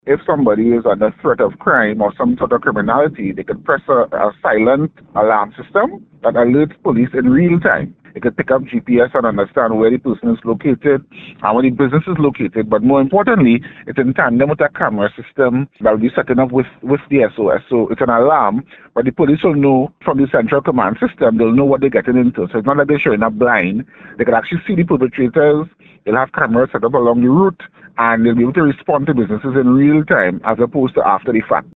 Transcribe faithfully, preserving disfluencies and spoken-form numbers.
If somebody is under threat of crime or some sort of criminality, they could press a, a silent alarm system that alerts police in real time. It could pick up G P S and understand where the person is located and where the business is located. But more importantly, it's in tandem with a camera system that will be setting up with, with the S O S. So it's an alarm, but the police will know from the central command system, they'll know what they're getting into. So it's not like they're showing up blind. They can actually see the perpetrators. They'll have cameras set up along the route, and they'll be able to respond to businesses in real time as opposed to after the fact.